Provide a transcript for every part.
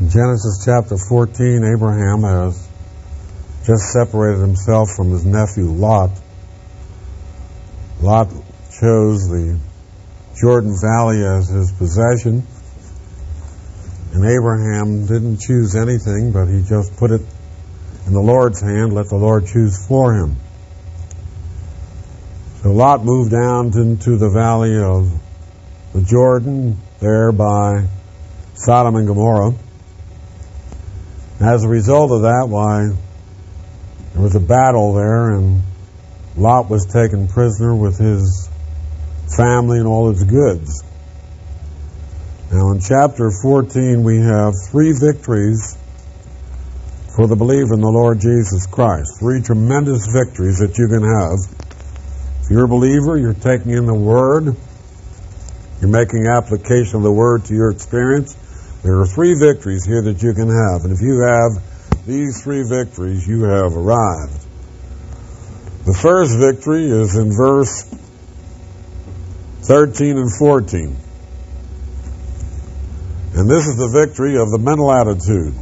In Genesis chapter 14, Abraham has just separated himself from his nephew Lot. Lot chose the Jordan Valley as his possession, and Abraham didn't choose anything, but he just put it in the Lord's hand, let the Lord choose for him. So Lot moved down into the valley of the Jordan, there by Sodom and Gomorrah. As a result of that, there was a battle there, and Lot was taken prisoner with his family and all its goods. Now in chapter 14 we have 3 victories for the believer in the Lord Jesus Christ. 3 tremendous victories that you can have. If you're a believer, you're taking in the Word, you're making application of the Word to your experience. There are 3 victories here that you can have. And if you have these 3 victories, you have arrived. The first victory is in verse 13 and 14. And this is the victory of the mental attitude,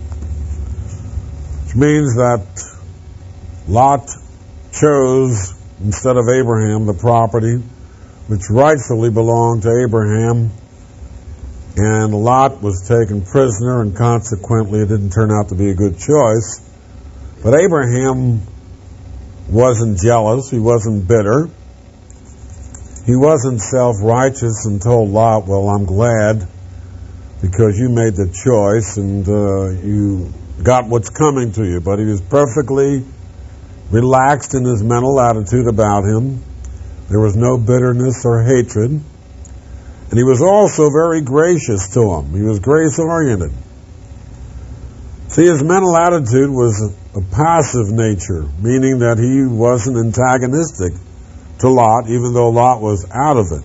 which means that Lot chose, instead of Abraham, the property which rightfully belonged to Abraham, and Lot was taken prisoner, and consequently it didn't turn out to be a good choice. But Abraham wasn't jealous, he wasn't bitter, he wasn't self-righteous and told Lot, well, I'm glad because you made the choice and you got what's coming to you. But he was perfectly relaxed in his mental attitude about him. There was no bitterness or hatred. And he was also very gracious to him. He was grace-oriented. See, his mental attitude was a passive nature, meaning that he wasn't antagonistic to Lot, even though Lot was out of it.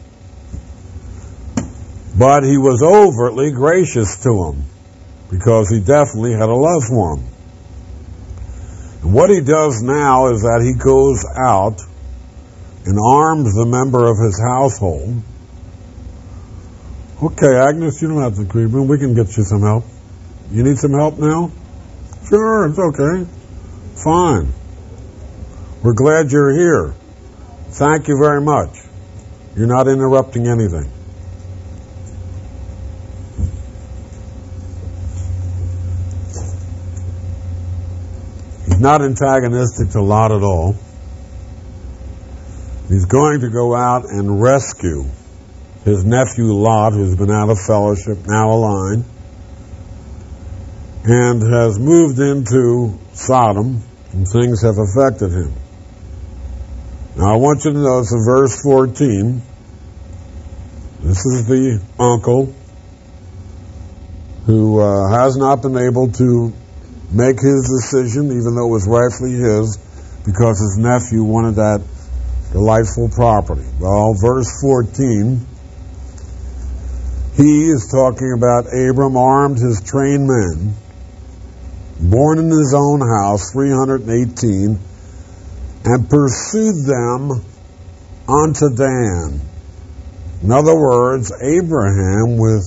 But he was overtly gracious to him, because he definitely had a love for him. And what he does now is that he goes out and arms the member of his household. Okay, Agnes, you don't have to creep in. We can get you some help. You need some help now? Sure, it's okay. Fine. We're glad you're here. Thank you very much. You're not interrupting anything. He's not antagonistic to Lot at all. He's going to go out and rescue his nephew Lot, who's been out of fellowship, now aligned, and has moved into Sodom, and things have affected him. Now I want you to notice in verse 14, this is the uncle who has not been able to make his decision, even though it was rightfully his, because his nephew wanted that delightful property. Well, verse 14, he is talking about Abram armed his trained men, born in his own house, 318, and pursued them unto Dan. In other words, Abraham with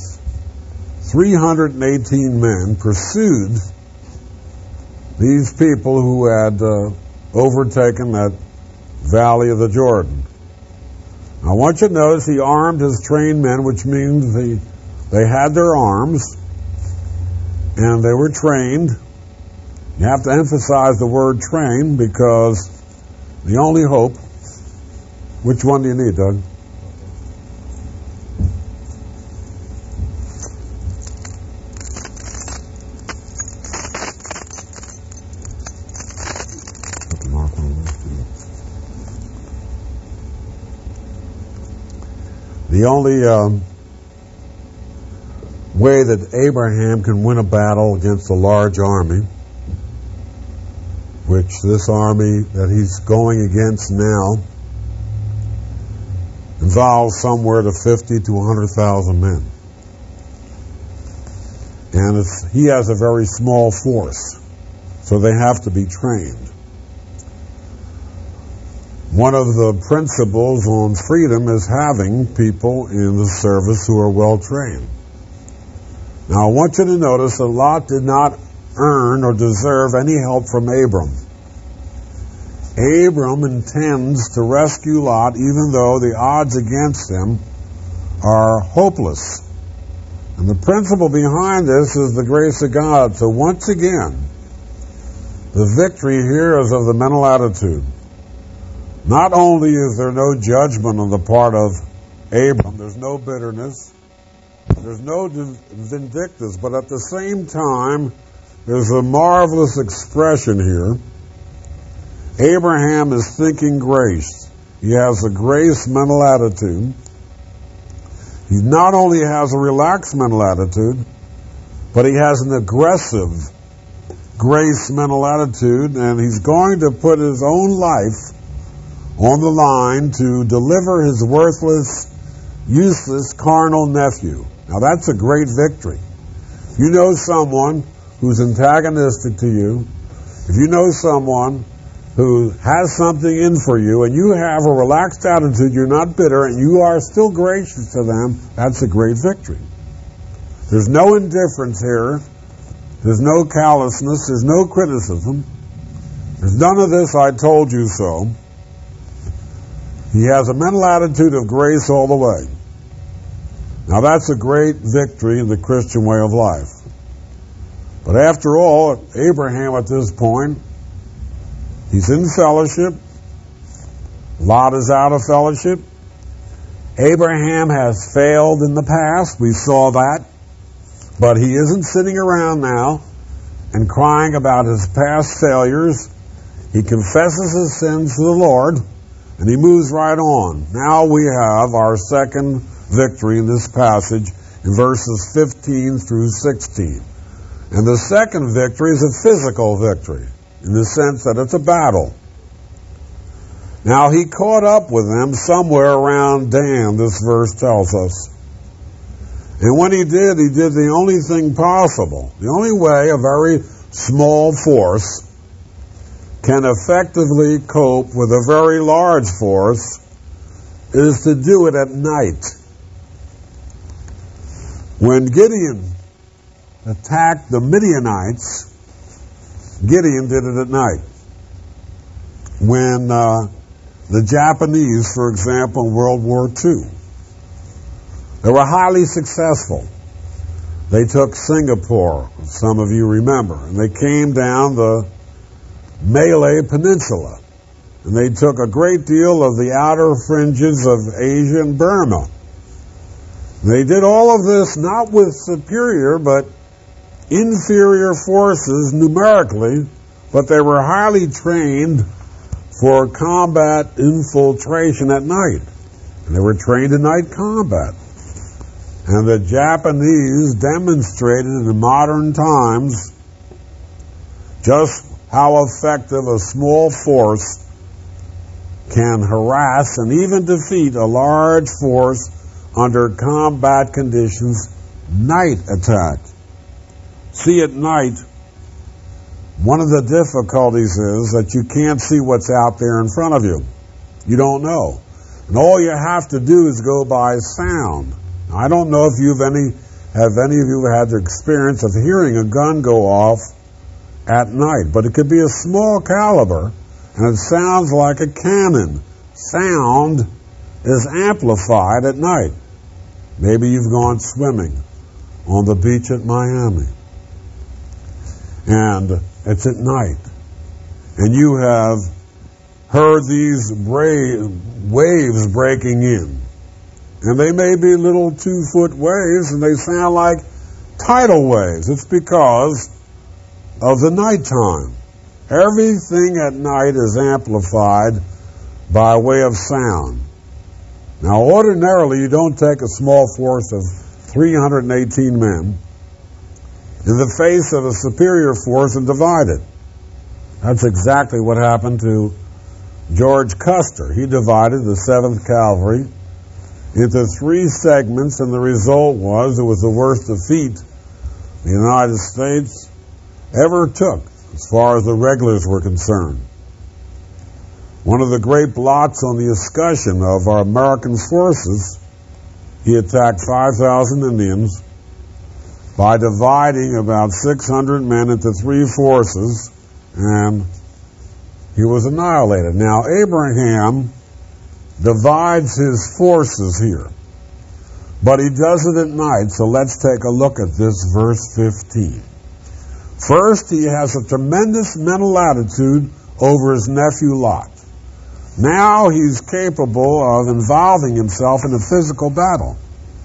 318 men pursued these people who had overtaken that valley of the Jordan. I want you to notice he armed his trained men, which means they had their arms and they were trained. You have to emphasize the word trained, because the only hope... Which one do you need, Doug? The only way that Abraham can win a battle against a large army, which this army that he's going against now involves somewhere to 50 to 100,000 men. And he has a very small force, so they have to be trained. One of the principles on freedom is having people in the service who are well trained. Now I want you to notice that Lot did not earn or deserve any help from Abram. Abram intends to rescue Lot even though the odds against him are hopeless. And the principle behind this is the grace of God. So once again, the victory here is of the mental attitude. Not only is there no judgment on the part of Abram, there's no bitterness, there's no vindictiveness, but at the same time, there's a marvelous expression here. Abraham is thinking grace. He has a grace mental attitude. He not only has a relaxed mental attitude, but he has an aggressive grace mental attitude, and he's going to put his own life on the line to deliver his worthless, useless, carnal nephew. Now that's a great victory. If you know someone who's antagonistic to you, if you know someone who has something in for you and you have a relaxed attitude, you're not bitter, and you are still gracious to them, that's a great victory. There's no indifference here. There's no callousness. There's no criticism. There's none of this, I told you so. He has a mental attitude of grace all the way. Now that's a great victory in the Christian way of life. But after all, Abraham at this point, he's in fellowship. Lot is out of fellowship. Abraham has failed in the past. We saw that. But he isn't sitting around now and crying about his past failures. He confesses his sins to the Lord, and he moves right on. Now we have our second victory in this passage in verses 15 through 16. And the second victory is a physical victory, in the sense that it's a battle. Now he caught up with them somewhere around Dan, this verse tells us. And when he did the only thing possible. The only way a very small force can effectively cope with a very large force is to do it at night. When Gideon attacked the Midianites, Gideon did it at night. When the Japanese, for example, in World War II, they were highly successful. They took Singapore, some of you remember, and they came down the Malay Peninsula, and they took a great deal of the outer fringes of Asia and Burma. They did all of this not with superior but inferior forces numerically, but they were highly trained for combat infiltration at night. And they were trained in night combat. And the Japanese demonstrated in modern times just how effective a small force can harass and even defeat a large force under combat conditions, night attack. See, at night, one of the difficulties is that you can't see what's out there in front of you. You don't know. And all you have to do is go by sound. I don't know if have any of you had the experience of hearing a gun go off at night, but it could be a small caliber, and it sounds like a cannon. Sound is amplified at night. Maybe you've gone swimming on the beach at Miami, and it's at night, and you have heard these waves breaking in. And they may be little 2-foot waves, and they sound like tidal waves. It's because of the nighttime. Everything at night is amplified by way of sound. Now, ordinarily, you don't take a small force of 318 men in the face of a superior force and divide it. That's exactly what happened to George Custer. He divided the 7th Cavalry into 3 segments, and the result was it was the worst defeat the United States ever took as far as the regulars were concerned. One of the great blots on the escutcheon of our American forces, he attacked 5,000 Indians by dividing about 600 men into three forces, and he was annihilated. Now, Abraham divides his forces here, but he does it at night, so let's take a look at this verse 15. First, he has a tremendous mental attitude over his nephew Lot. Now he's capable of involving himself in a physical battle.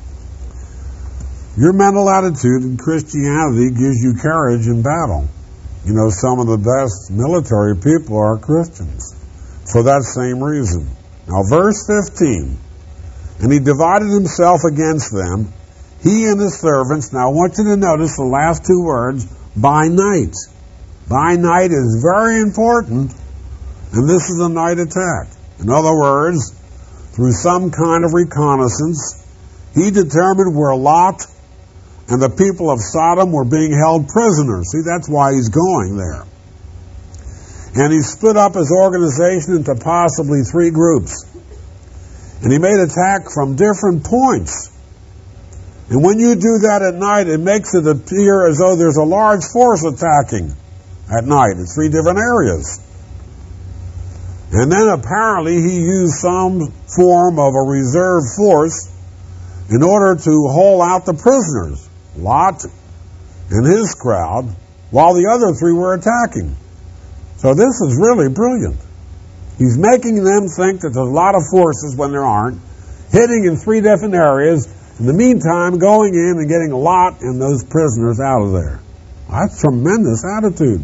Your mental attitude in Christianity gives you courage in battle. You know, some of the best military people are Christians for that same reason. Now, verse 15. And he divided himself against them, he and his servants. Now, I want you to notice the last two words, by night. By night is very important, and this is a night attack. In other words, through some kind of reconnaissance, he determined where Lot and the people of Sodom were being held prisoners. See, that's why he's going there. And he split up his organization into possibly three groups. And he made attack from different points. And when you do that at night, it makes it appear as though there's a large force attacking at night in three different areas. And then apparently he used some form of a reserve force in order to haul out the prisoners, Lot and his crowd, while the other three were attacking. So this is really brilliant. He's making them think that there's a lot of forces when there aren't, hitting in three different areas, in the meantime going in and getting Lot and those prisoners out of there. That's tremendous attitude.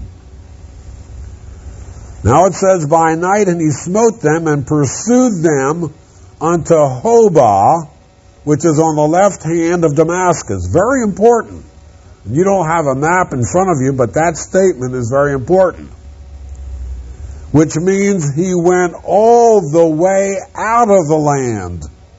Now it says, by night, and he smote them and pursued them unto Hobah, which is on the left hand of Damascus. Very important. You don't have a map in front of you, but that statement is very important. Which means he went all the way out of the land.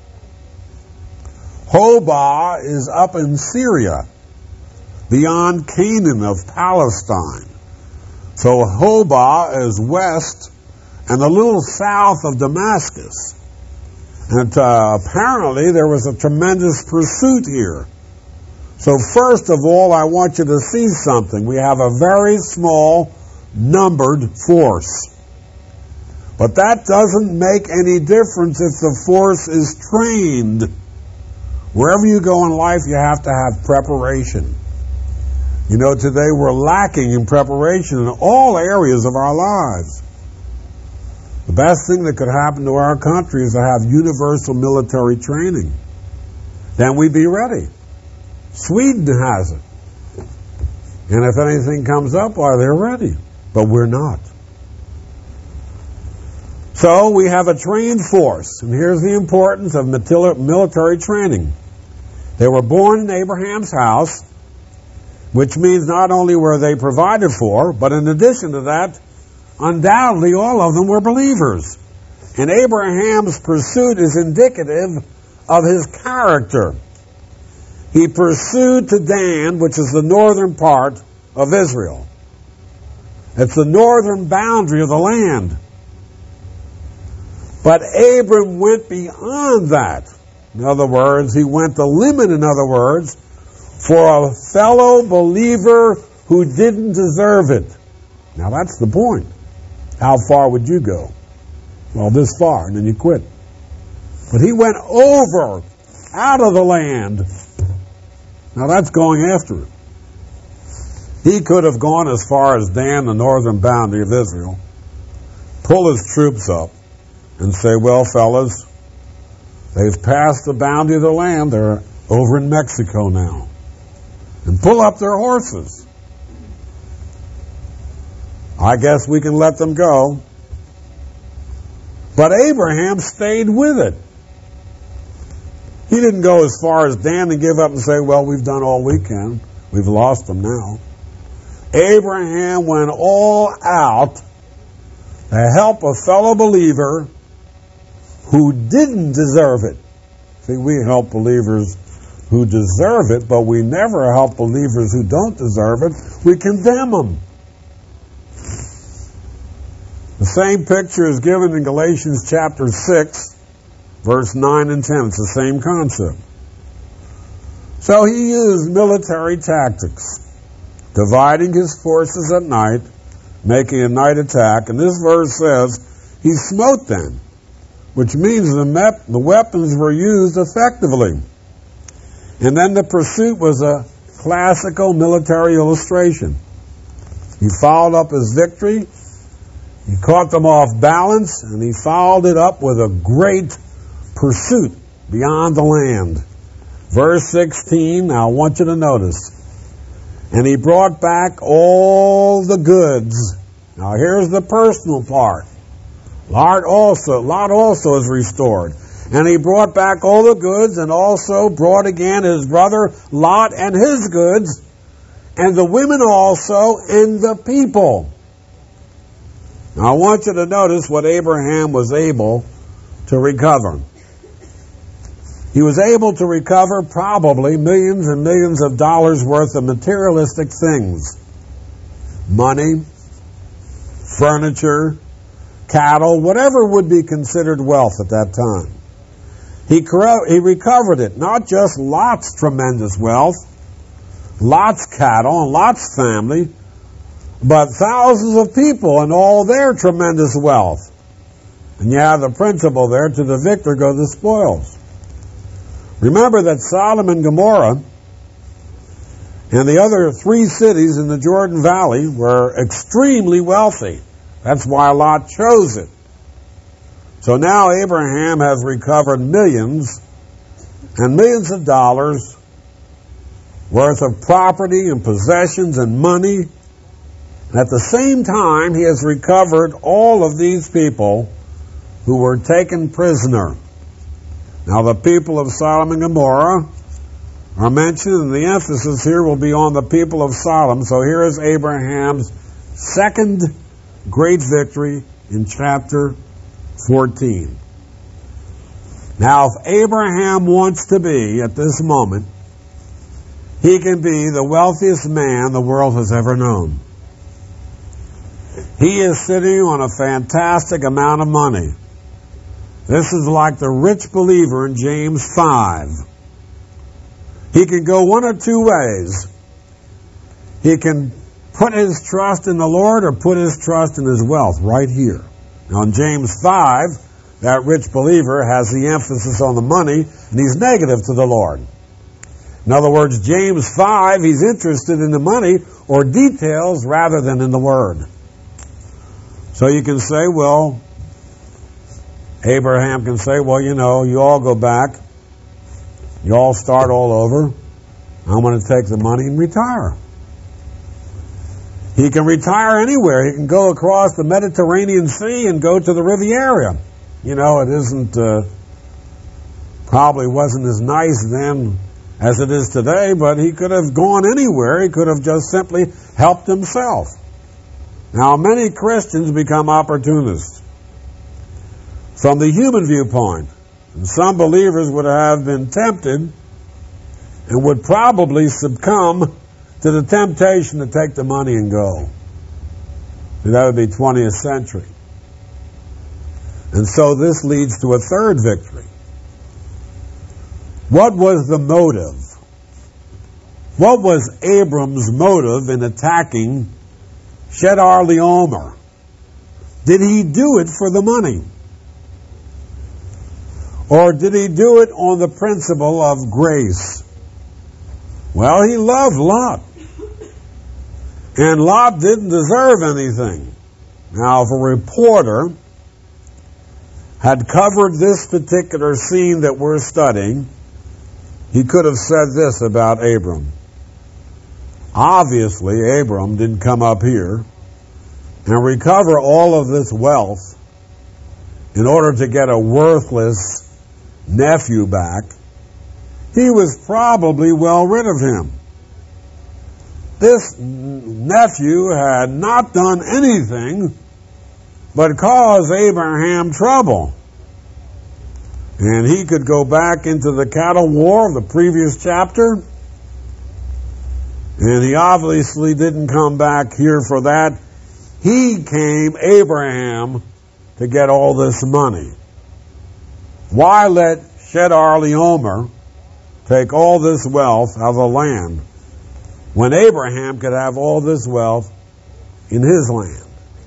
Hobah is up in Syria, beyond Canaan of Palestine. So Hobah is west and a little south of Damascus. And apparently there was a tremendous pursuit here. So first of all, I want you to see something. We have a very small numbered force. But that doesn't make any difference if the force is trained. Wherever you go in life, you have to have preparation. You know, today we're lacking in preparation in all areas of our lives. The best thing that could happen to our country is to have universal military training. Then we'd be ready. Sweden has it. And if anything comes up, why, they're ready. But we're not. So we have a trained force. And here's the importance of military training. They were born in Abraham's house, which means not only were they provided for, but in addition to that, undoubtedly all of them were believers. And Abraham's pursuit is indicative of his character. He pursued to Dan, which is the northern part of Israel. It's the northern boundary of the land. But Abram went beyond that. In other words, he went the limit, in other words, for a fellow believer who didn't deserve it. Now that's the point. How far would you go? Well, this far, and then you quit. But he went over, out of the land. Now that's going after it. He could have gone as far as Dan, the northern boundary of Israel, pull his troops up, and say, well, fellas, they've passed the boundary of the land. They're over in Mexico now. And pull up their horses. I guess we can let them go. But Abraham stayed with it. He didn't go as far as Dan and give up and say, well, we've done all we can. We've lost them now. Abraham went all out to help a fellow believer who didn't deserve it. See, we help believers who deserve it, but we never help believers who don't deserve it. We condemn them. The same picture is given in Galatians chapter 6, verse 9 and 10. It's the same concept. So he used military tactics, dividing his forces at night, making a night attack. And this verse says, he smote them, which means the weapons were used effectively. And then the pursuit was a classical military illustration. He followed up his victory. He caught them off balance, and he followed it up with a great pursuit beyond the land. Verse 16, now I want you to notice. And he brought back all the goods. Now here's the personal part. Lot also is restored. And he brought back all the goods, and also brought again his brother Lot and his goods, and the women also, and the people. Now I want you to notice what Abraham was able to recover. He was able to recover probably millions and millions of dollars worth of materialistic things. Money, furniture, cattle, whatever would be considered wealth at that time. He recovered it, not just Lot's tremendous wealth, Lot's cattle and Lot's family, but thousands of people and all their tremendous wealth. And you have the principle there, to the victor go the spoils. Remember that Sodom and Gomorrah and the other 3 cities in the Jordan Valley were extremely wealthy. That's why Lot chose it. So now Abraham has recovered millions and millions of dollars worth of property and possessions and money. And at the same time, he has recovered all of these people who were taken prisoner. Now the people of Sodom and Gomorrah are mentioned, and the emphasis here will be on the people of Sodom. So here is Abraham's second great victory in chapter 14. Now, if Abraham wants to be, at this moment, he can be the wealthiest man the world has ever known. He is sitting on a fantastic amount of money. This is like the rich believer in James 5. He can go one of 2 ways. He can put his trust in the Lord or put his trust in his wealth right here. Now in James 5, that rich believer has the emphasis on the money, and he's negative to the Lord. In other words, James 5, he's interested in the money or details rather than in the Word. So you can say, well, Abraham can say, well, you know, you all go back. You all start all over. I'm going to take the money and retire. He can retire anywhere. He can go across the Mediterranean Sea and go to the Riviera. You know, it isn't, probably wasn't as nice then as it is today, but he could have gone anywhere. He could have just simply helped himself. Now, many Christians become opportunists from the human viewpoint. And some believers would have been tempted and would probably succumb to the temptation to take the money and go. And that would be 20th century. And so this leads to a third victory. What was the motive? What was Abram's motive in attacking Chedorlaomer? Did he do it for the money? Or did he do it on the principle of grace? Well, he loved Lot. And Lot didn't deserve anything. Now, if a reporter had covered this particular scene that we're studying, he could have said this about Abram. Obviously, Abram didn't come up here and recover all of this wealth in order to get a worthless nephew back. He was probably well rid of him. This nephew had not done anything but cause Abraham trouble. And he could go back into the cattle war of the previous chapter. And he obviously didn't come back here for that. He came, Abraham, to get all this money. Why let Chedorlaomer take all this wealth out of the land when Abraham could have all this wealth in his land?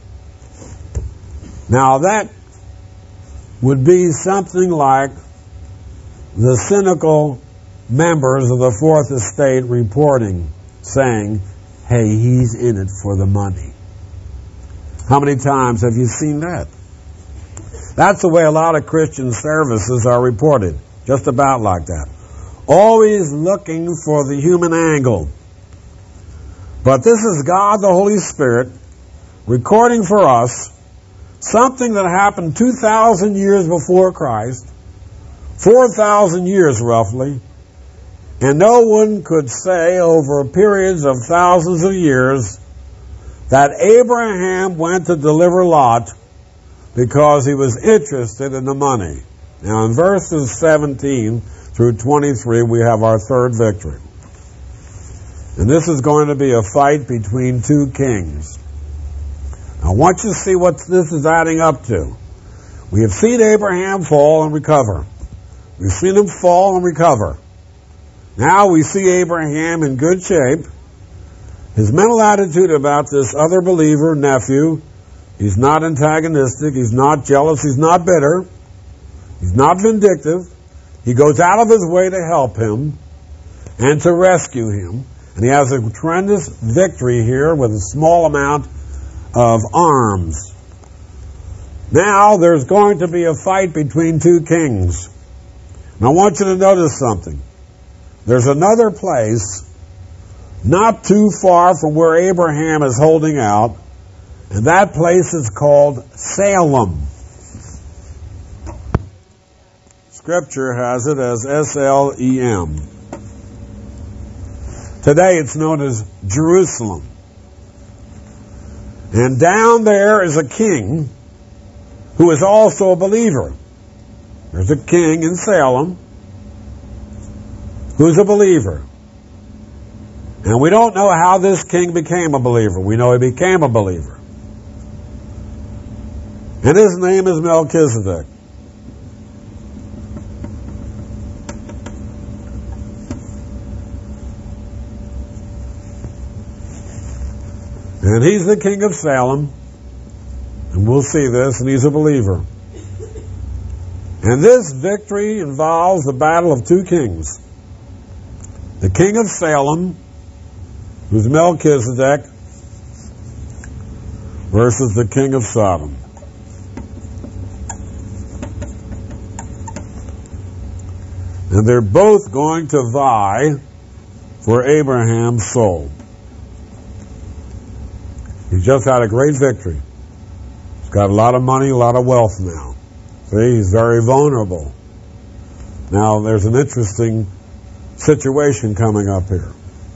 Now that would be something like the cynical members of the Fourth Estate reporting, saying, hey, he's in it for the money. How many times have you seen that? That's the way a lot of Christian services are reported, just about like that. Always looking for the human angle. But this is God the Holy Spirit recording for us something that happened 2,000 years before Christ, 4,000 years roughly, and no one could say over periods of thousands of years that Abraham went to deliver Lot because he was interested in the money. Now in verses 17 through 23 we have our third victory. And this is going to be a fight between two kings. Now I want you to see what this is adding up to. We have seen Abraham fall and recover. We've seen him fall and recover. Now we see Abraham in good shape. His mental attitude about this other believer, nephew, he's not antagonistic, he's not jealous, he's not bitter, he's not vindictive. He goes out of his way to help him and to rescue him. And he has a tremendous victory here with a small amount of arms. Now there's going to be a fight between two kings. And I want you to notice something. There's another place not too far from where Abraham is holding out, and that place is called Salem. Scripture has it as S-L-E-M. Today it's known as Jerusalem. And down there is a king who is also a believer. There's a king in Salem who's a believer. And we don't know how this king became a believer. We know he became a believer. And his name is Melchizedek. And he's the king of Salem. And we'll see this, and he's a believer. And this victory involves the battle of two kings. The king of Salem, who's Melchizedek, versus the king of Sodom. And they're both going to vie for Abraham's soul. He's just had a great victory. He's got a lot of money, a lot of wealth now. See, he's very vulnerable. Now, there's an interesting situation coming up here.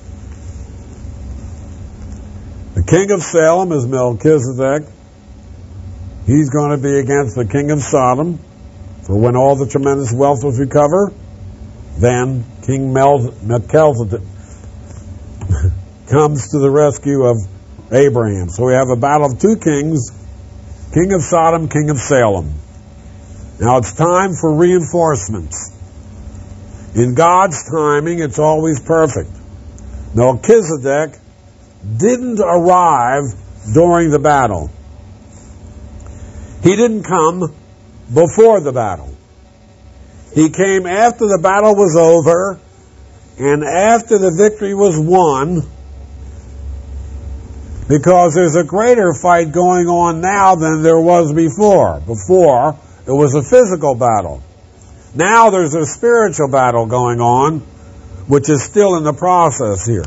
The king of Salem is Melchizedek. He's going to be against the king of Sodom. For when all the tremendous wealth was recovered, then King Melchizedek comes to the rescue of Abraham. So we have a battle of two kings, king of Sodom, king of Salem. Now it's time for reinforcements. In God's timing, it's always perfect. Melchizedek didn't arrive during the battle. He didn't come before the battle. He came after the battle was over and after the victory was won, because there's a greater fight going on now than there was before. Before, it was a physical battle. Now there's a spiritual battle going on, which is still in the process here.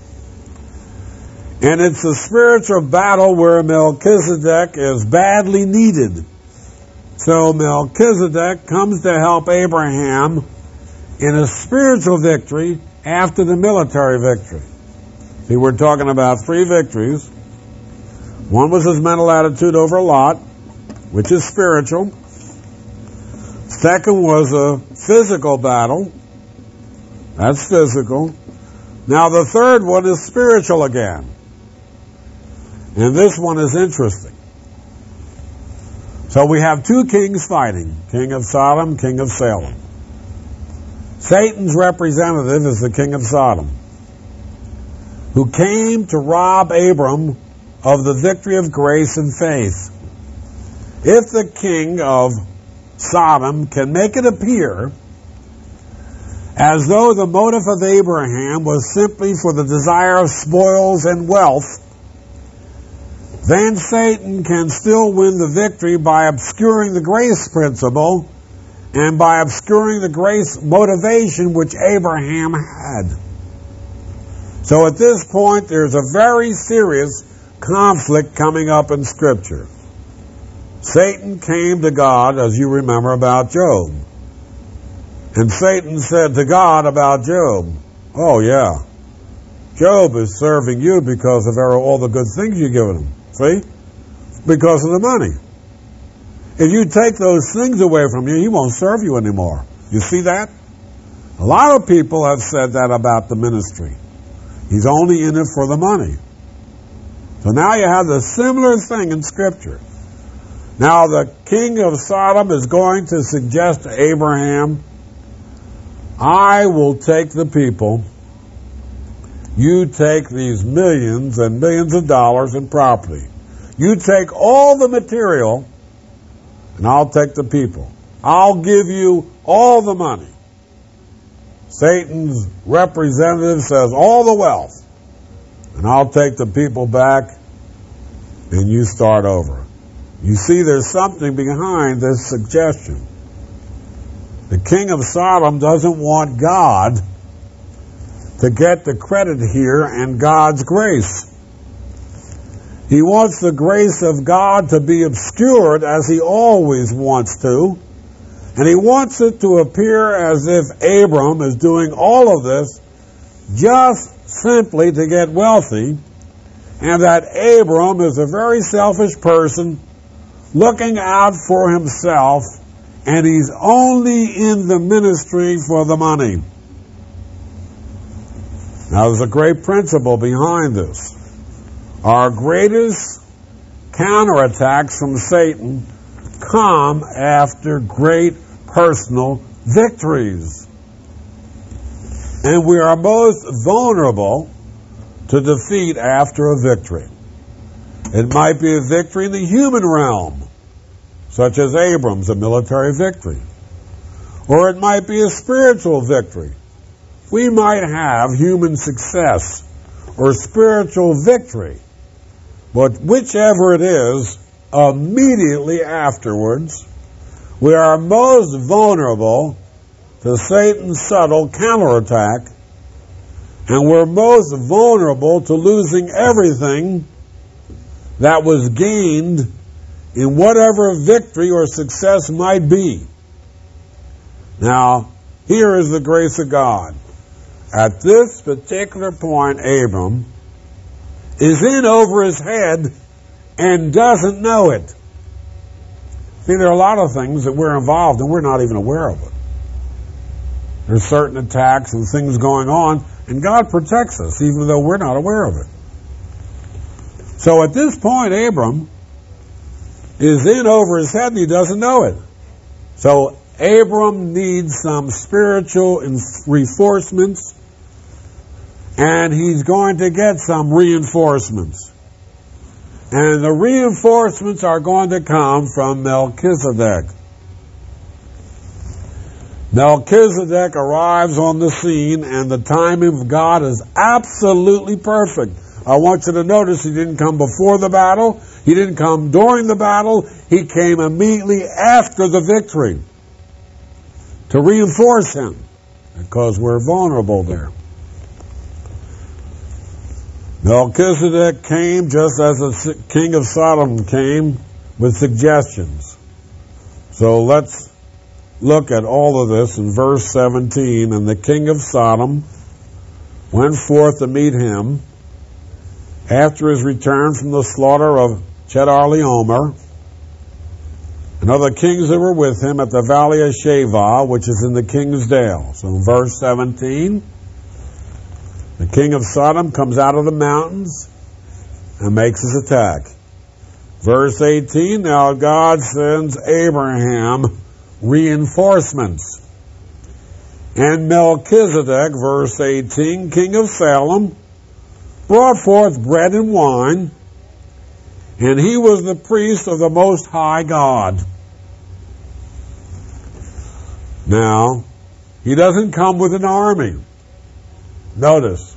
And it's a spiritual battle where Melchizedek is badly needed. So Melchizedek comes to help Abraham in a spiritual victory after the military victory. See, we're talking about three victories. One was his mental attitude over Lot, which is spiritual. Second was a physical battle. That's physical. Now the third one is spiritual again. And this one is interesting. So we have two kings fighting. King of Sodom, king of Salem. Satan's representative is the king of Sodom, who came to rob Abram of the victory of grace and faith. If the king of Sodom can make it appear as though the motive of Abraham was simply for the desire of spoils and wealth, then Satan can still win the victory by obscuring the grace principle and by obscuring the grace motivation which Abraham had. So at this point, there's a very serious conflict coming up in Scripture. Satan came to God, as you remember, about Job. And Satan said to God about Job, oh yeah, Job is serving you because of all the good things you've given him. See? Because of the money. If you take those things away from you, he won't serve you anymore. You see that? A lot of people have said that about the ministry. He's only in it for the money. So now you have the similar thing in Scripture. Now the king of Sodom is going to suggest to Abraham, I will take the people. You take these millions and millions of dollars in property. You take all the material, and I'll take the people. I'll give you all the money. Satan's representative says all the wealth, and I'll take the people back, and you start over. You see, there's something behind this suggestion. The king of Sodom doesn't want God to get the credit here and God's grace. He wants the grace of God to be obscured, as he always wants to, and he wants it to appear as if Abram is doing all of this just simply to get wealthy, and that Abram is a very selfish person looking out for himself, and he's only in the ministry for the money. Now, there's a great principle behind this. Our greatest counterattacks from Satan come after great personal victories. And we are most vulnerable to defeat after a victory. It might be a victory in the human realm, such as Abram's, a military victory. Or it might be a spiritual victory. We might have human success or spiritual victory. But whichever it is, immediately afterwards, we are most vulnerable to Satan's subtle counterattack, and we're most vulnerable to losing everything that was gained in whatever victory or success might be. Now, here is the grace of God. At this particular point, Abram is in over his head and doesn't know it. See, there are a lot of things that we're involved in, we're not even aware of it. There's certain attacks and things going on, and God protects us, even though we're not aware of it. So at this point, Abram is in over his head and he doesn't know it. So Abram needs some spiritual reinforcements, and he's going to get some reinforcements. And the reinforcements are going to come from Melchizedek. Melchizedek arrives on the scene, and the timing of God is absolutely perfect. I want you to notice he didn't come before the battle. He didn't come during the battle. He came immediately after the victory to reinforce him, because we're vulnerable there. Melchizedek came just as the king of Sodom came with suggestions. So let's look at all of this in verse 17. And the king of Sodom went forth to meet him after his return from the slaughter of Chedorlaomer, and other kings that were with him at the valley of Shavah, which is in the king's dale. So in verse 17, the king of Sodom comes out of the mountains and makes his attack. Verse 18, now God sends Abraham reinforcements. And Melchizedek, verse 18, king of Salem, brought forth bread and wine, and he was the priest of the Most High God. Now, he doesn't come with an army. Notice.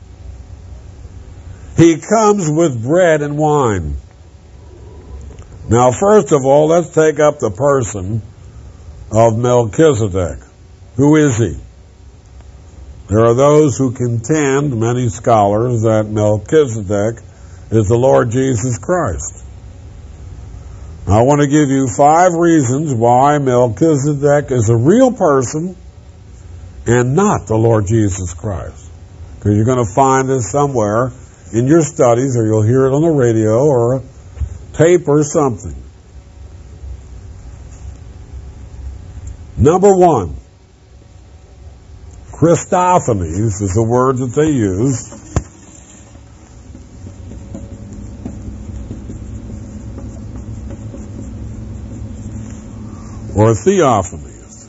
He comes with bread and wine. Now, first of all, let's take up the person of Melchizedek. Who is he? There are those who contend, many scholars, that Melchizedek is the Lord Jesus Christ. I want to give you 5 reasons why Melchizedek is a real person and not the Lord Jesus Christ. Because you're going to find this somewhere in your studies, or you'll hear it on the radio or a tape or something. Number 1, Christophanies is the word that they use. Or theophanies.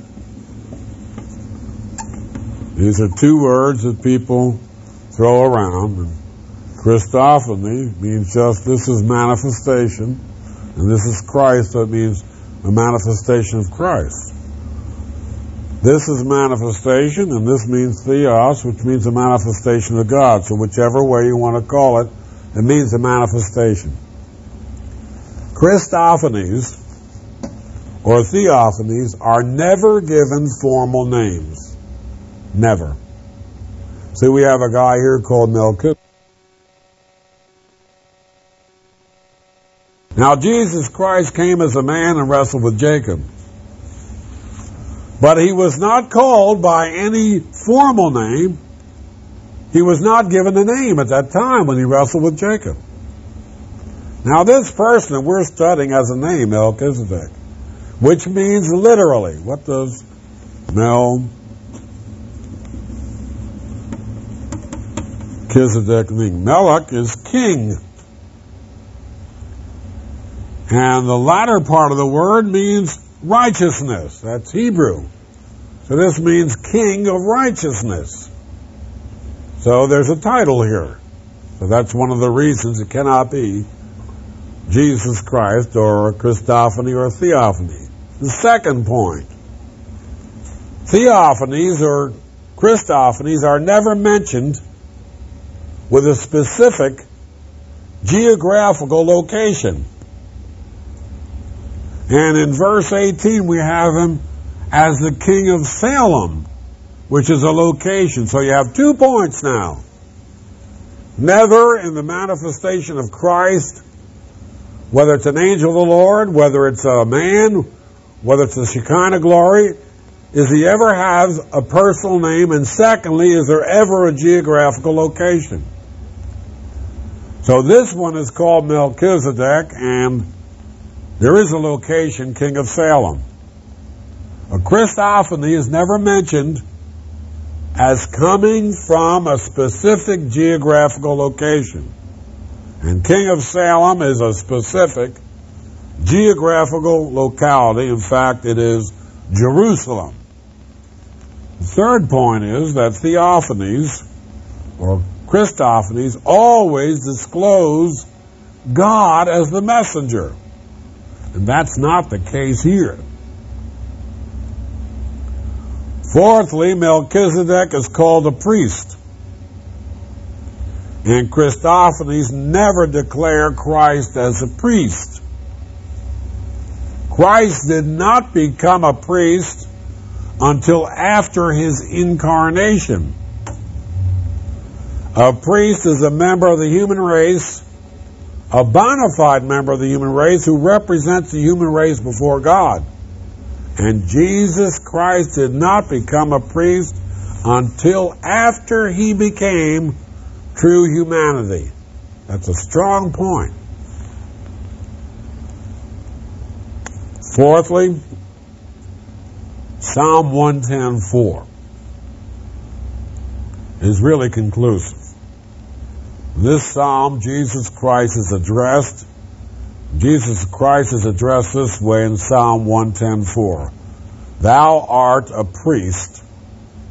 These are 2 words that people throw around. And Christophany means just this is manifestation, and this is Christ, that means a manifestation of Christ. This is manifestation, and this means theos, which means a manifestation of God. So whichever way you want to call it, it means a manifestation. Christophanies or theophanies are never given formal names. Never. See, we have a guy here called Melchizedek. Now, Jesus Christ came as a man and wrestled with Jacob. But he was not called by any formal name. He was not given a name at that time when he wrestled with Jacob. Now, this person that we're studying has a name, Melchizedek, which means literally, what does Melchizedek mean? Melech is king. And the latter part of the word means righteousness. That's Hebrew. So this means king of righteousness. So there's a title here. So that's one of the reasons it cannot be Jesus Christ or Christophany or theophany. The second point. Theophanies or Christophanies are never mentioned with a specific geographical location. And in verse 18 we have him as the king of Salem, which is a location. So you have 2 points now. Never in the manifestation of Christ, whether it's an angel of the Lord, whether it's a man, whether it's the Shekinah glory, is he ever has a personal name, and secondly, is there ever a geographical location? So this one is called Melchizedek, and there is a location, king of Salem. A Christophany is never mentioned as coming from a specific geographical location. And king of Salem is a specific geographical locality. In fact, it is Jerusalem. The third point is that theophanies or Christophanies always disclose God as the messenger. And that's not the case here. Fourthly, Melchizedek is called a priest. And Christophanies never declare Christ as a priest. Christ did not become a priest until after his incarnation. A priest is a member of the human race, a bona fide member of the human race who represents the human race before God. And Jesus Christ did not become a priest until after he became true humanity. That's a strong point. Fourthly, Psalm 110:4 is really conclusive. This psalm, Jesus Christ is addressed this way in Psalm 110:4. Thou art a priest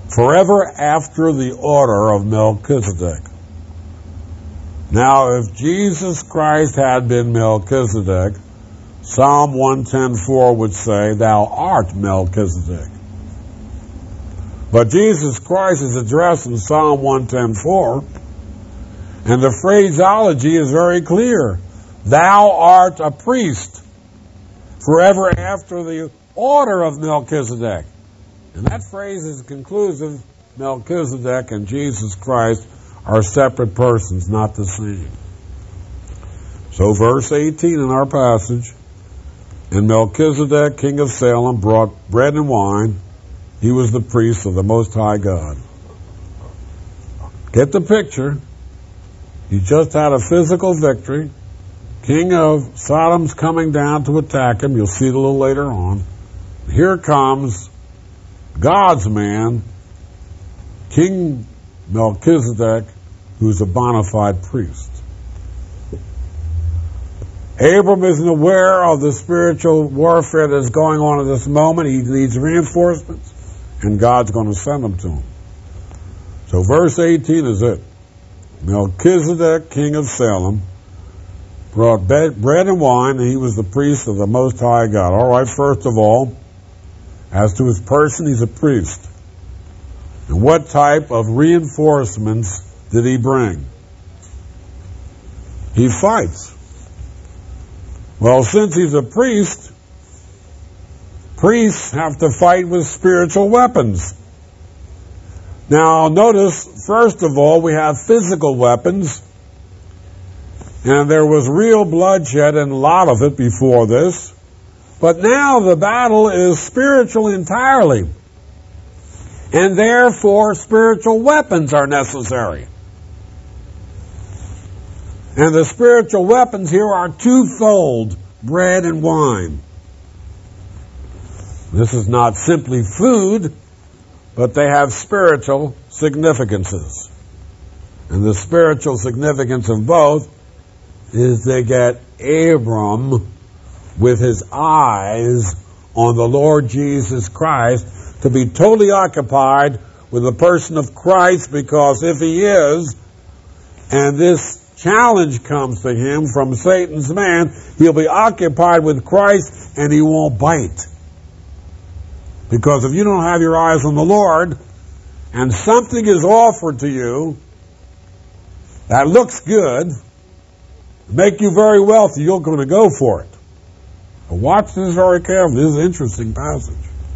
forever after the order of Melchizedek. Now, if Jesus Christ had been Melchizedek, Psalm 110:4 would say, "Thou art Melchizedek." But Jesus Christ is addressed in Psalm 110:4, and the phraseology is very clear. Thou art a priest forever after the order of Melchizedek. And that phrase is conclusive. Melchizedek and Jesus Christ are separate persons, not the same. So verse 18 in our passage, and Melchizedek, king of Salem, brought bread and wine. He was the priest of the Most High God. Get the picture. He just had a physical victory. King of Sodom's coming down to attack him. You'll see it a little later on. Here comes God's man, King Melchizedek, who's a bona fide priest. Abram isn't aware of the spiritual warfare that's going on at this moment. He needs reinforcements, and God's going to send them to him. So verse 18 is it. Melchizedek, king of Salem, brought bread and wine, and he was the priest of the Most High God. All right, first of all, as to his person, he's a priest. And what type of reinforcements did he bring? He fights. Well, since he's a priest, priests have to fight with spiritual weapons. Now, notice, first of all, we have physical weapons, and there was real bloodshed, and a lot of it before this. But now the battle is spiritual entirely, and therefore spiritual weapons are necessary. And the spiritual weapons here are twofold: bread and wine. This is not simply food, but they have spiritual significances. And the spiritual significance of both is they get Abram with his eyes on the Lord Jesus Christ to be totally occupied with the person of Christ, because if he is, and this challenge comes to him from Satan's man, he'll be occupied with Christ and he won't bite. Because if you don't have your eyes on the Lord and something is offered to you that looks good, make you very wealthy, you're going to go for it. But watch this very carefully. This is an interesting passage.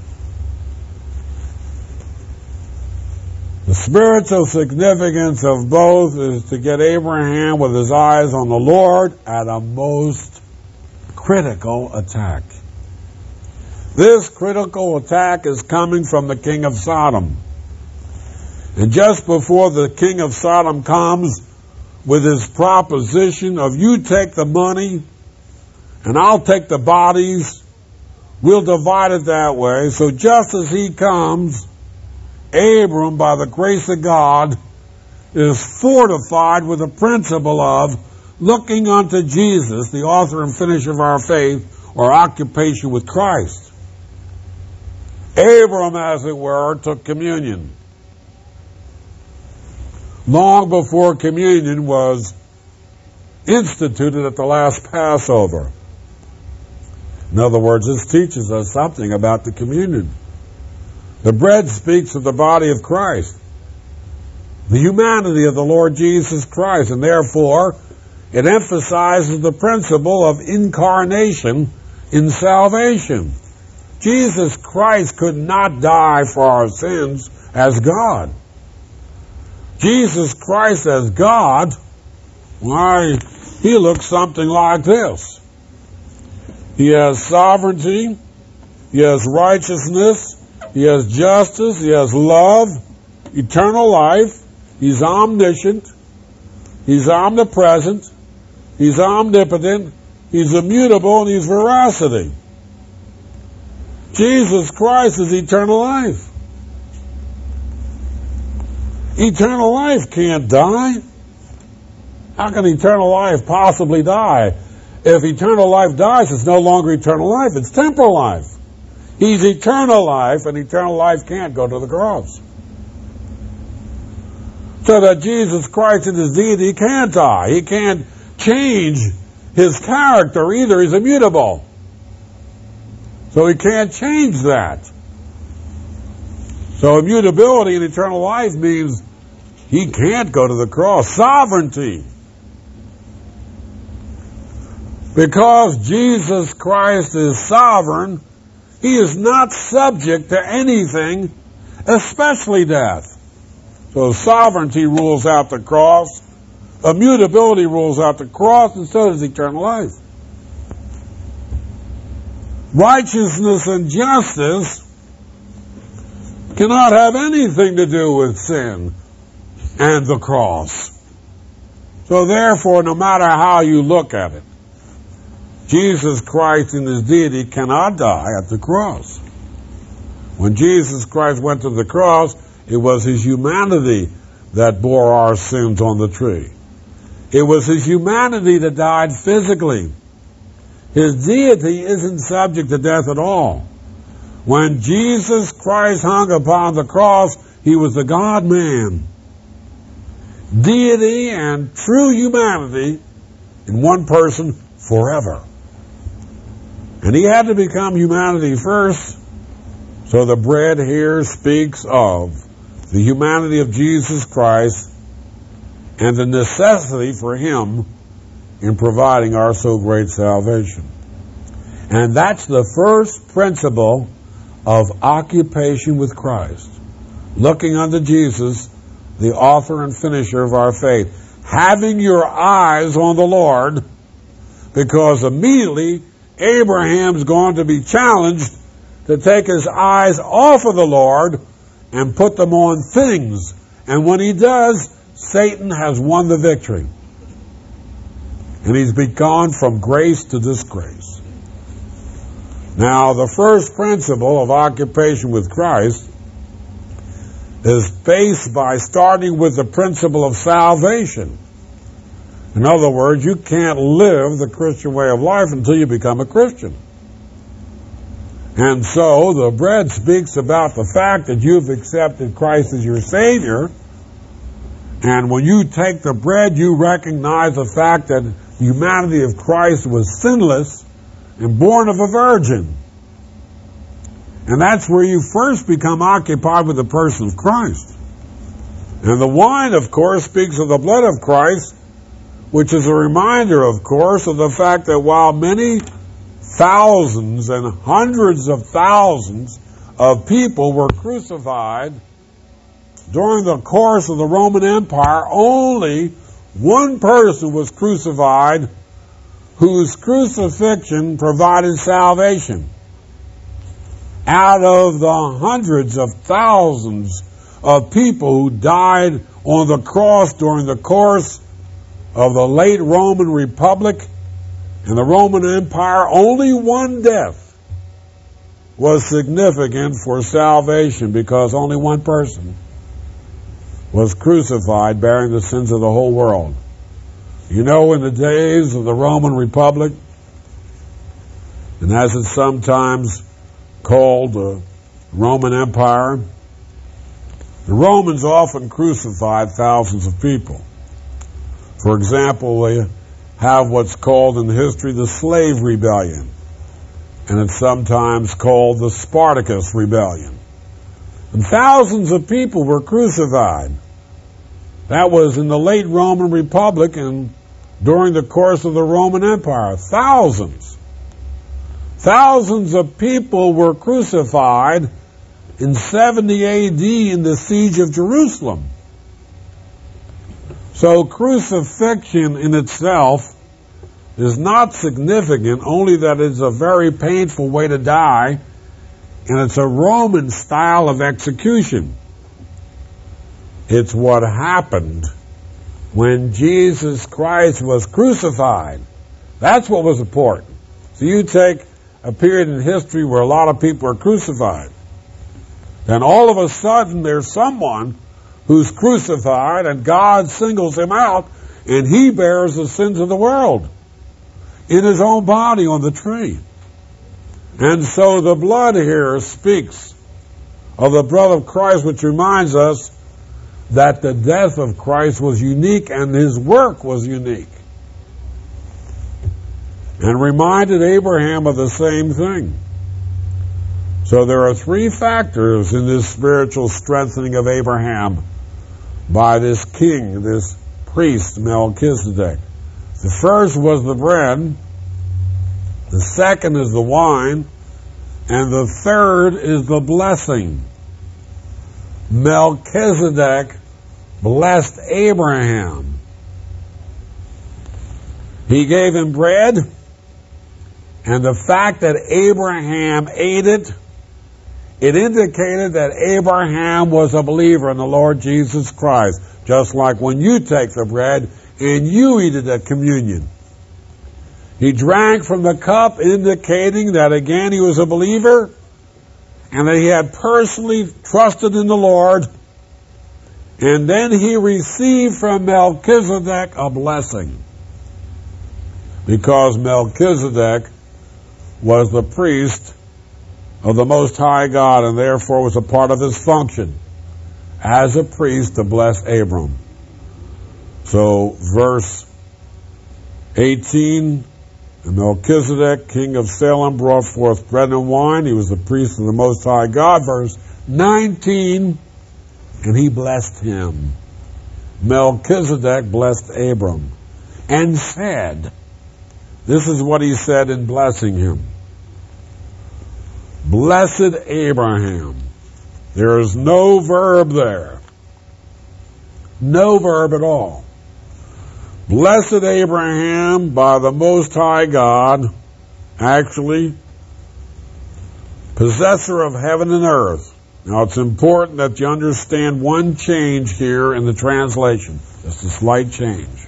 The spiritual significance of both is to get Abraham with his eyes on the Lord at a most critical attack. This critical attack is coming from the king of Sodom. And just before the king of Sodom comes with his proposition of, you take the money and I'll take the bodies, we'll divide it that way. So just as he comes, Abram, by the grace of God, is fortified with the principle of looking unto Jesus, the author and finisher of our faith, or occupation with Christ. Abram, as it were, took communion. Long before communion was instituted at the last Passover. In other words, this teaches us something about the communion. The bread speaks of the body of Christ, the humanity of the Lord Jesus Christ, and therefore it emphasizes the principle of incarnation in salvation. Jesus Christ could not die for our sins as God. Jesus Christ as God, why, he looks something like this. He has sovereignty, he has righteousness, he has justice, he has love, eternal life, he's omniscient, he's omnipresent, he's omnipotent, he's immutable, and he's veracity. Jesus Christ is eternal life. Eternal life can't die. How can eternal life possibly die? If eternal life dies, it's no longer eternal life, it's temporal life. He's eternal life, and eternal life can't go to the cross. So that Jesus Christ in his deity can't die. He can't change his character either. He's immutable. So he can't change that. So immutability in eternal life means he can't go to the cross. Sovereignty. Because Jesus Christ is sovereign, he is not subject to anything, especially death. So sovereignty rules out the cross, immutability rules out the cross, and so does eternal life. Righteousness and justice cannot have anything to do with sin and the cross. So therefore, no matter how you look at it, Jesus Christ in his deity cannot die at the cross. When Jesus Christ went to the cross, it was his humanity that bore our sins on the tree. It was his humanity that died physically. His deity isn't subject to death at all. When Jesus Christ hung upon the cross, he was the God-man. Deity and true humanity in one person forever. And he had to become humanity first. So the bread here speaks of the humanity of Jesus Christ and the necessity for him in providing our so great salvation. And that's the first principle of occupation with Christ. Looking unto Jesus, the author and finisher of our faith. Having your eyes on the Lord, because immediately Abraham's going to be challenged to take his eyes off of the Lord and put them on things. And when he does, Satan has won the victory. And he's gone from grace to disgrace. Now, the first principle of occupation with Christ is based by starting with the principle of salvation. In other words, you can't live the Christian way of life until you become a Christian. And so the bread speaks about the fact that you've accepted Christ as your Savior. And when you take the bread, you recognize the fact that the humanity of Christ was sinless and born of a virgin. And that's where you first become occupied with the person of Christ. And the wine, of course, speaks of the blood of Christ, which is a reminder, of course, of the fact that while many thousands and hundreds of thousands of people were crucified during the course of the Roman Empire, only one person was crucified whose crucifixion provided salvation. Out of the hundreds of thousands of people who died on the cross during the course of the late Roman Republic and the Roman Empire, only one death was significant for salvation, because only one person was crucified bearing the sins of the whole world. You know, in the days of the Roman Republic, and as it's sometimes called the Roman Empire, the Romans often crucified thousands of people. For example, they have what's called in history the Slave Rebellion, and it's sometimes called the Spartacus Rebellion. And thousands of people were crucified. That was in the late Roman Republic and during the course of the Roman Empire. Thousands of people were crucified in 70 AD in the siege of Jerusalem. So crucifixion in itself is not significant, only that it's a very painful way to die, and it's a Roman style of execution. It's what happened when Jesus Christ was crucified. That's what was important. So you take a period in history where a lot of people are crucified, then all of a sudden there's someone who's crucified, and God singles him out, and he bears the sins of the world in his own body on the tree. And so the blood here speaks of the blood of Christ, which reminds us that the death of Christ was unique and his work was unique. And reminded Abraham of the same thing. So there are three factors in this spiritual strengthening of Abraham by this king, this priest, Melchizedek. The first was the bread, the second is the wine, and the third is the blessing. Melchizedek blessed Abraham. He gave him bread, and the fact that Abraham ate it, it indicated that Abraham was a believer in the Lord Jesus Christ, just like when you take the bread and you eat it at communion. He drank from the cup, indicating that again he was a believer and that he had personally trusted in the Lord. And then he received from Melchizedek a blessing, because Melchizedek was the priest of the Most High God, and therefore was a part of his function as a priest to bless Abram. So verse 18, and Melchizedek, king of Salem, brought forth bread and wine. He was the priest of the Most High God. Verse 19, and he blessed him. Melchizedek blessed Abram and said, this is what he said in blessing him. Blessed Abraham. There is no verb there. No verb at all. Blessed Abraham by the Most High God, actually, possessor of heaven and earth. Now it's important that you understand one change here in the translation. Just a slight change.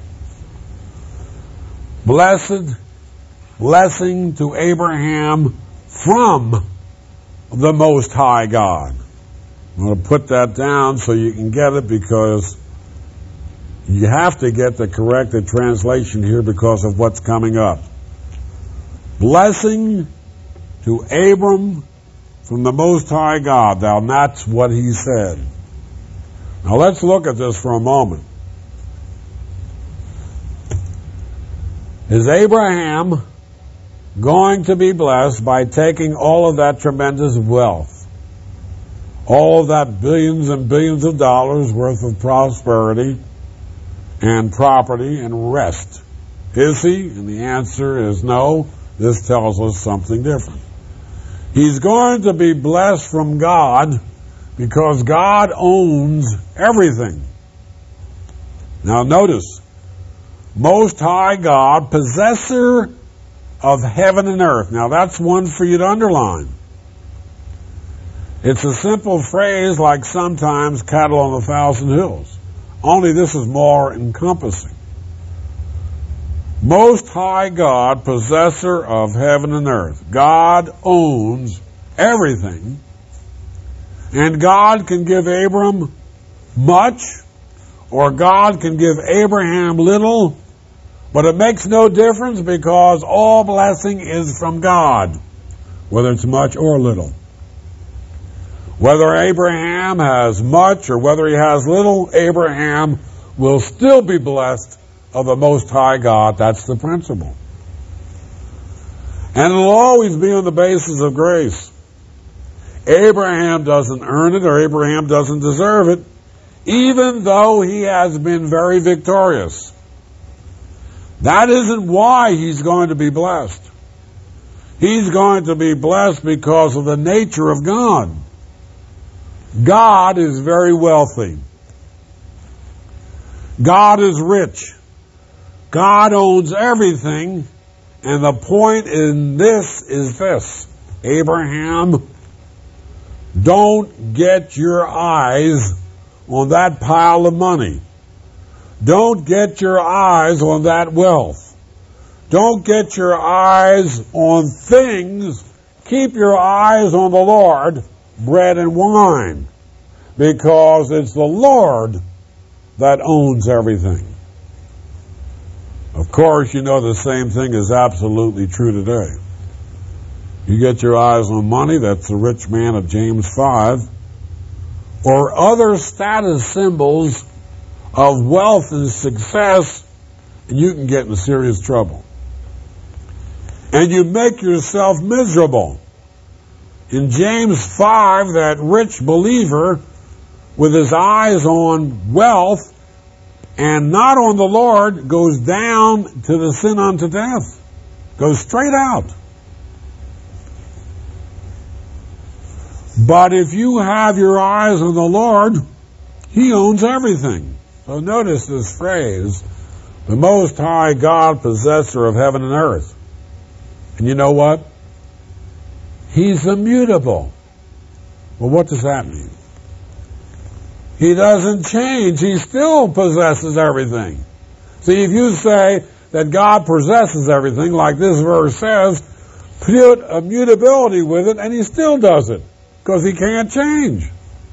Blessing to Abraham from the Most High God. I'm going to put that down so you can get it, because you have to get the corrected translation here because of what's coming up. Blessing to Abram from the Most High God. Now that's what he said. Now let's look at this for a moment. Is Abraham going to be blessed by taking all of that tremendous wealth, all of that billions and billions of dollars worth of prosperity and property and rest? Is he? And the answer is no. This tells us something different. He's going to be blessed from God because God owns everything. Now notice, Most High God, possessor of heaven and earth. Now that's one for you to underline. It's a simple phrase like sometimes cattle on a thousand hills. Only this is more encompassing. Most High God, possessor of heaven and earth. God owns everything. And God can give Abram much, or God can give Abraham little, but it makes no difference because all blessing is from God, whether it's much or little. Whether Abraham has much or whether he has little, Abraham will still be blessed of the Most High God. That's the principle. And it'll always be on the basis of grace. Abraham doesn't earn it, or Abraham doesn't deserve it, even though he has been very victorious. That isn't why he's going to be blessed. He's going to be blessed because of the nature of God. God is very wealthy. God is rich. God owns everything. And the point in this is this: Abraham, don't get your eyes on that pile of money. Don't get your eyes on that wealth. Don't get your eyes on things. Keep your eyes on the Lord, bread and wine, because it's the Lord that owns everything. Of course, you know the same thing is absolutely true today. You get your eyes on money, that's the rich man of James 5. or other status symbols of wealth and success, and you can get in serious trouble. And you make yourself miserable. In James 5, that rich believer with his eyes on wealth and not on the Lord goes down to the sin unto death. Goes straight out. But if you have your eyes on the Lord, He owns everything. So notice this phrase, the Most High God, possessor of heaven and earth. And you know what? He's immutable. Well, what does that mean? He doesn't change. He still possesses everything. See, if you say that God possesses everything, like this verse says, put immutability with it, and He still does it, because He can't change.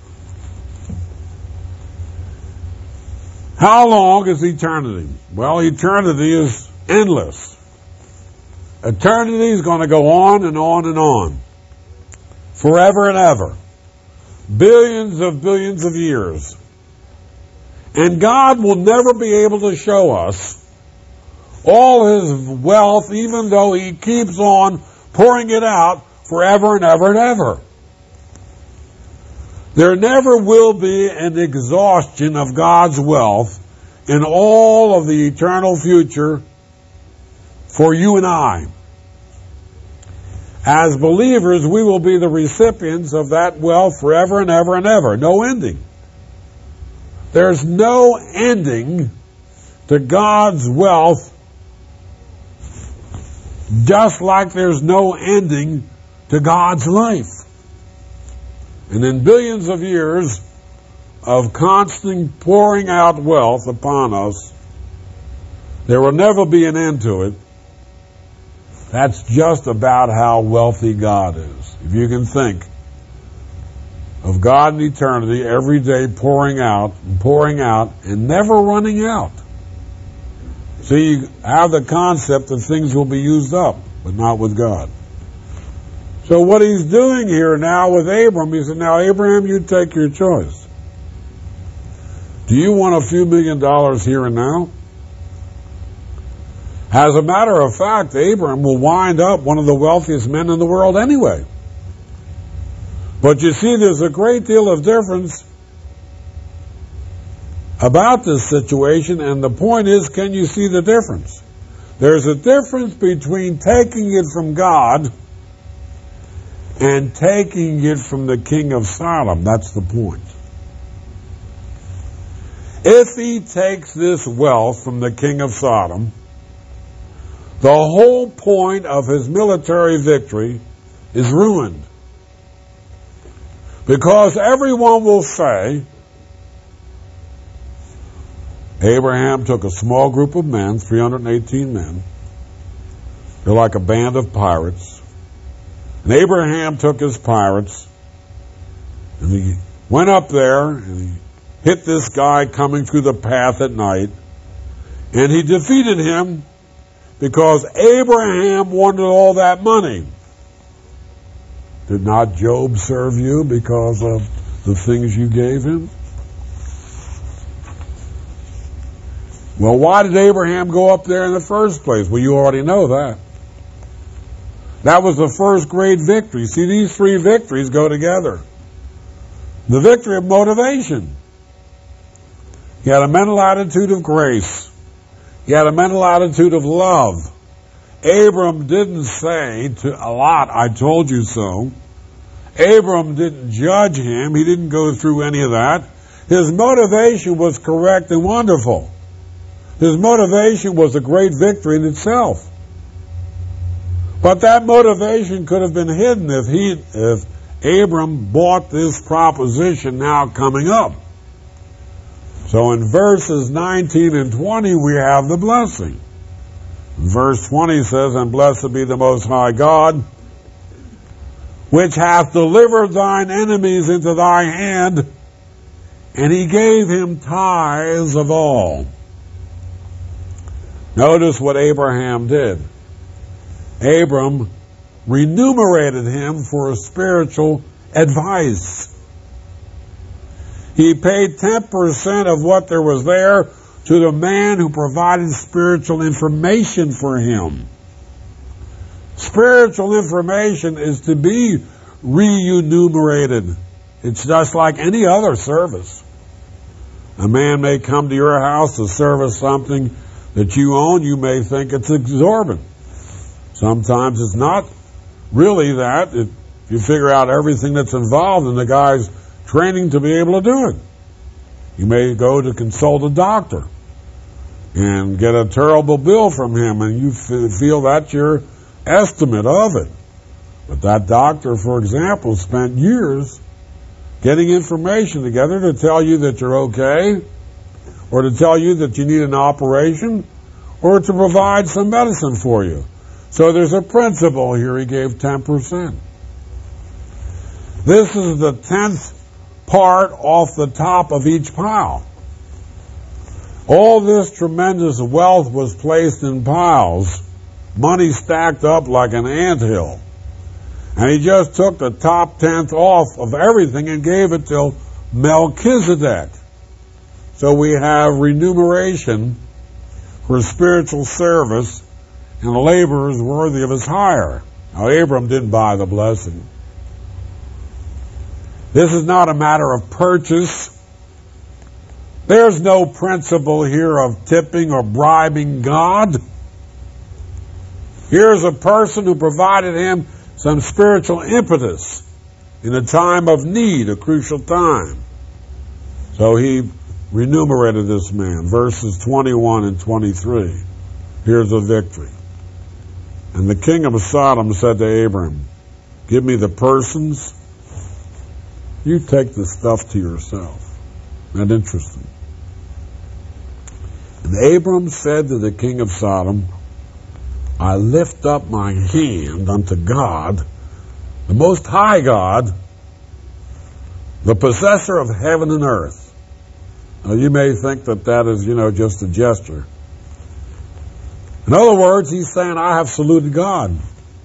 How long is eternity? Well, eternity is endless. Eternity is going to go on and on and on. Forever and ever. Billions of years. And God will never be able to show us all His wealth, even though He keeps on pouring it out forever and ever and ever. There never will be an exhaustion of God's wealth in all of the eternal future for you and I. As believers, we will be the recipients of that wealth forever and ever and ever. No ending. There's no ending to God's wealth, just like there's no ending to God's life. And in billions of years of constant pouring out wealth upon us, there will never be an end to it. That's just about how wealthy God is. If you can think of God in eternity every day pouring out and never running out. So you have the concept that things will be used up, but not with God. So what He's doing here now with Abram, He said, now Abraham, you take your choice. Do you want a few $1 million here and now? As a matter of fact, Abram will wind up one of the wealthiest men in the world anyway. But you see, there's a great deal of difference about this situation, and the point is, can you see the difference? There's a difference between taking it from God and taking it from the king of Sodom. That's the point. If he takes this wealth from the king of Sodom, the whole point of his military victory is ruined. Because everyone will say, Abraham took a small group of men, 318 men. They're like a band of pirates. And Abraham took his pirates, and he went up there, and he hit this guy coming through the path at night, and he defeated him because Abraham wanted all that money. Did not Job serve you because of the things you gave him? Well, why did Abraham go up there in the first place? Well, you already know that. That was the first great victory. See, these three victories go together. The victory of motivation. He had a mental attitude of grace. He had a mental attitude of love. Abram didn't say to Lot, I told you so. Abram didn't judge him. He didn't go through any of that. His motivation was correct and wonderful. His motivation was a great victory in itself. But that motivation could have been hidden if Abram bought this proposition now coming up. So in verses 19 and 20 we have the blessing. Verse 20 says, and blessed be the Most High God, which hath delivered thine enemies into thy hand, and he gave him tithes of all. Notice what Abraham did. Abram remunerated him for spiritual advice. He paid 10% of what there was there to the man who provided spiritual information for him. Spiritual information is to be remunerated. It's just like any other service. A man may come to your house to service something that you own. You may think it's exorbitant. Sometimes it's not really that. You figure out everything that's involved in the guy's training to be able to do it. You may go to consult a doctor and get a terrible bill from him, and you feel that's your estimate of it. But that doctor, for example, spent years getting information together to tell you that you're okay, or to tell you that you need an operation, or to provide some medicine for you. So there's a principle here. He gave 10%. This is the 10th part off the top of each pile. All this tremendous wealth was placed in piles, money stacked up like an anthill. And he just took the top 10th off of everything and gave it to Melchizedek. So we have remuneration for spiritual service, and a laborer is worthy of his hire. Now, Abram didn't buy the blessing. This is not a matter of purchase. There's no principle here of tipping or bribing God. Here's a person who provided him some spiritual impetus in a time of need, a crucial time. So he remunerated this man. Verses 21 and 23. Here's a victory. And the king of Sodom said to Abram, "Give me the persons. You take the stuff to yourself." Isn't that interesting? And Abram said to the king of Sodom, "I lift up my hand unto God, the Most High God, the possessor of heaven and earth." Now you may think that that is, just a gesture. In other words, he's saying, I have saluted God.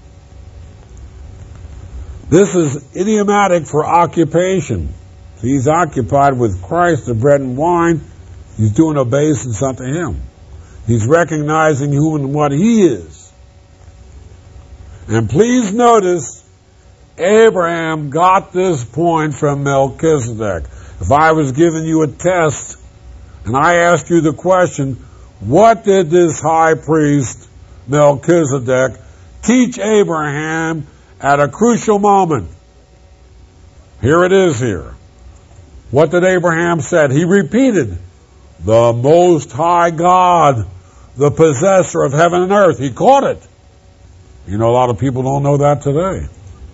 This is idiomatic for occupation. He's occupied with Christ, the bread and wine. He's doing obeisance unto him. He's recognizing who and what he is. And please notice, Abraham got this point from Melchizedek. If I was giving you a test and I asked you the question, what did this high priest Melchizedek teach Abraham at a crucial moment? Here it is here. What did Abraham say? He repeated, the Most High God, the possessor of heaven and earth. He caught it. A lot of people don't know that today.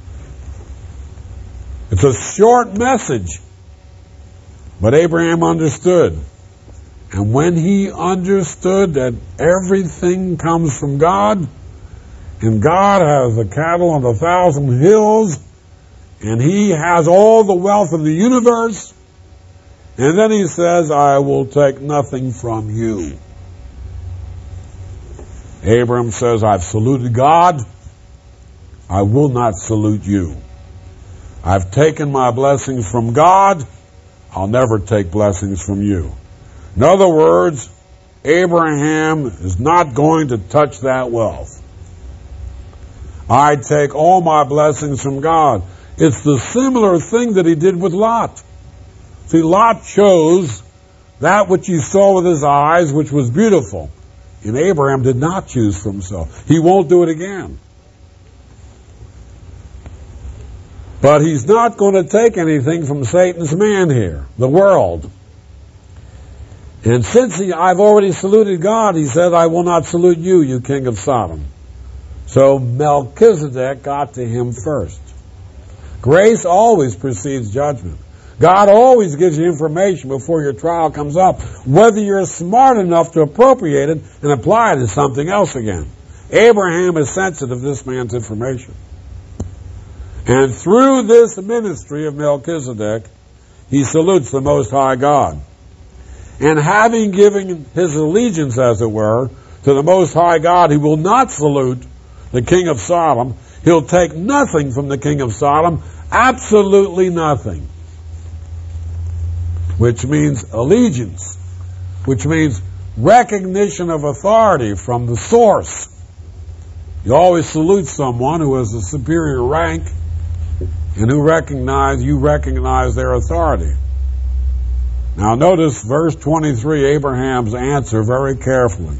It's a short message. But Abraham understood. And when he understood that everything comes from God, and God has the cattle on 1,000 hills, and he has all the wealth of the universe, and then he says, I will take nothing from you. Abraham says, I've saluted God. I will not salute you. I've taken my blessings from God. I'll never take blessings from you. In other words, Abraham is not going to touch that wealth. I take all my blessings from God. It's the similar thing that he did with Lot. See, Lot chose that which he saw with his eyes, which was beautiful. And Abraham did not choose for himself. He won't do it again. But he's not going to take anything from Satan's man here, the world. And since I've already saluted God, he said, I will not salute you, you king of Sodom. So Melchizedek got to him first. Grace always precedes judgment. God always gives you information before your trial comes up, whether you're smart enough to appropriate it and apply it to something else again. Abraham is sensitive to this man's information. And through this ministry of Melchizedek, he salutes the Most High God. And having given his allegiance, as it were, to the Most High God, he will not salute the king of Sodom. He'll take nothing from the king of Sodom, absolutely nothing. which means allegiance, which means recognition of authority from the source. You always salute someone who has a superior rank and who you recognize their authority. Now notice verse 23, Abraham's answer very carefully.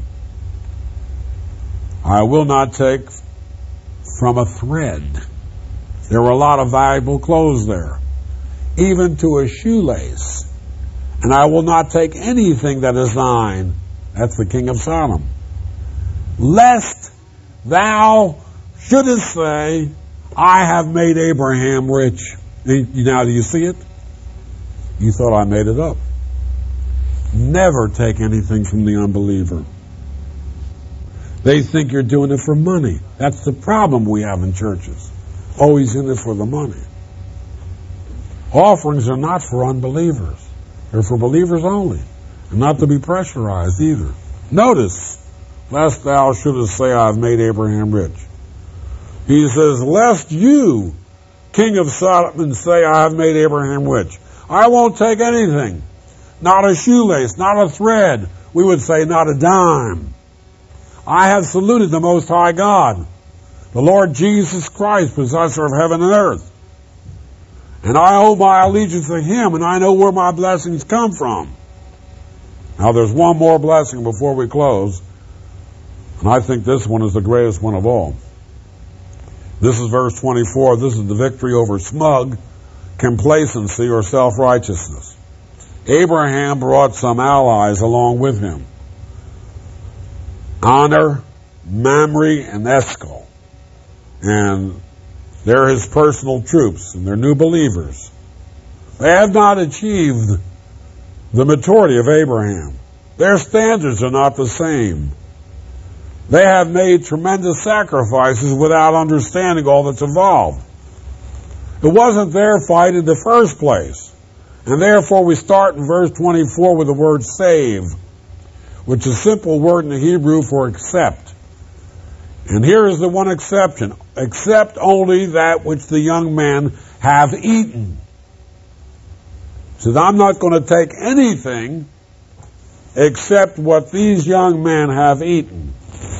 I will not take from a thread. There were a lot of valuable clothes there, even to a shoelace. And I will not take anything that is thine. That's the king of Sodom. Lest thou shouldest say, I have made Abraham rich. Now, do you see it? You thought I made it up. Never take anything from the unbeliever. They think you're doing it for money. That's the problem we have in churches. Always in it for the money. Offerings are not for unbelievers. They're for believers only. And not to be pressurized either. Notice, lest thou shouldest say, I have made Abraham rich. He says, lest you, king of Sodom, say, I have made Abraham rich. I won't take anything. Not a shoelace, not a thread. We would say not a dime. I have saluted the Most High God, the Lord Jesus Christ, possessor of heaven and earth. And I owe my allegiance to Him, and I know where my blessings come from. Now there's one more blessing before we close, and I think this one is the greatest one of all. This is verse 24. This is the victory over smug complacency or self-righteousness. Abraham brought some allies along with him. Honor, Mamre, and Eshcol. And they're his personal troops, and they're new believers. They have not achieved the maturity of Abraham. Their standards are not the same. They have made tremendous sacrifices without understanding all that's involved. It wasn't their fight in the first place. And therefore we start in verse 24 with the word save, which is a simple word in the Hebrew for accept. And here is the one exception. Accept only that which the young men have eaten. He says, I'm not going to take anything except what these young men have eaten.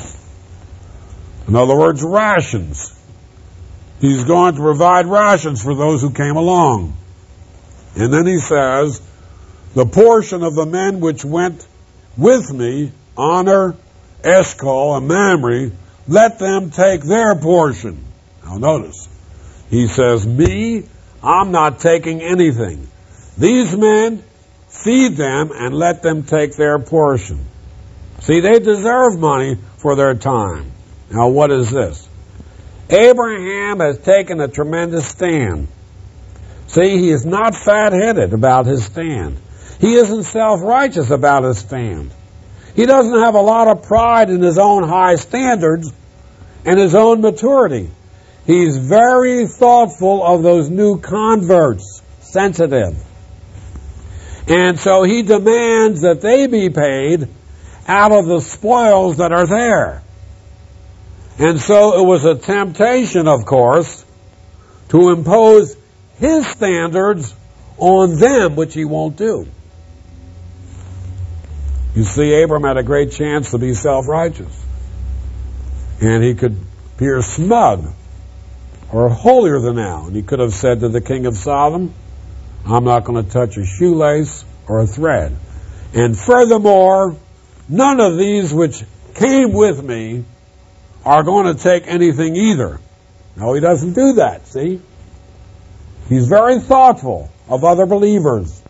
In other words, rations. He's going to provide rations for those who came along. And then he says, the portion of the men which went with me, Honor, Eshcol, and Mamre, let them take their portion. Now notice, he says, me, I'm not taking anything. These men, feed them and let them take their portion. See, they deserve money for their time. Now what is this? Abraham has taken a tremendous stand. See, he is not fat-headed about his stand. He isn't self-righteous about his stand. He doesn't have a lot of pride in his own high standards and his own maturity. He's very thoughtful of those new converts, sensitive. And so he demands that they be paid out of the spoils that are there. And so it was a temptation, of course, to impose his standards on them, which he won't do. You see, Abram had a great chance to be self-righteous. And he could appear smug or holier than thou. And he could have said to the king of Sodom, I'm not going to touch a shoelace or a thread. And furthermore, none of these which came with me are going to take anything either. No, he doesn't do that, see? He's very thoughtful of other believers.